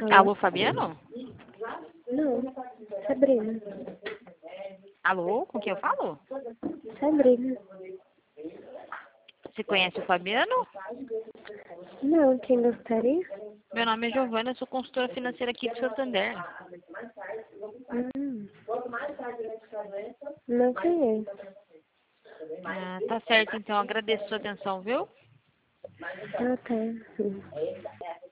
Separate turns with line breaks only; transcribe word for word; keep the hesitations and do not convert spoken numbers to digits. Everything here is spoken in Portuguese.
Alô?
Alô, Fabiano?
Não, Sabrina.
Alô, com quem eu falo?
Sabrina.
Você conhece o Fabiano?
Não, quem gostaria?
Meu nome é Giovana, eu sou consultora financeira aqui de Santander.
Hum. Não conheço.
Ah, tá certo, então agradeço a sua atenção, viu?
Ah, tá.